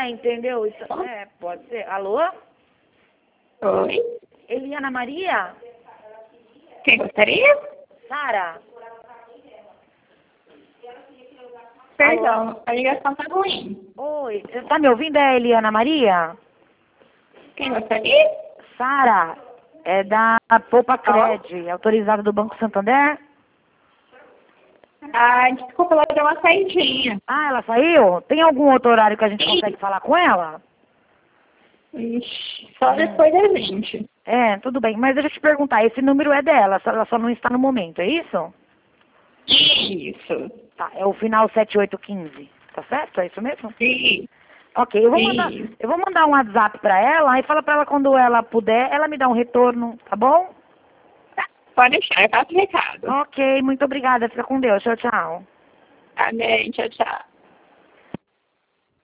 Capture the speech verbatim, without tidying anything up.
É, entendeu? Isso, é, pode ser. Alô? Oi? Eliana Maria? Quem gostaria? Sara? Perdão, a ligação tá ruim. Oi, você tá me ouvindo, é Eliana Maria? Quem gostaria? Sara, é da Poupa Cred, autorizada do Banco Santander? Ah, desculpa, ela deu uma saidinha. Ah, ela saiu? Tem algum outro horário que a gente Sim. consegue falar com ela? Ixi, só depois da gente. É, tudo bem. Mas deixa eu te perguntar, esse número é dela, só- ela só não está no momento, é isso? Isso. Tá, é o final sete oito um cinco, tá certo? É isso mesmo? Sim. Ok, eu vou mandar, Sim. eu vou mandar um WhatsApp pra ela e fala pra ela quando ela puder, ela me dá um retorno, tá bom? Tá, pode deixar, eu passo o recado. Ok, muito obrigada, fica com Deus, tchau, tchau. Amém, tchau, tchau.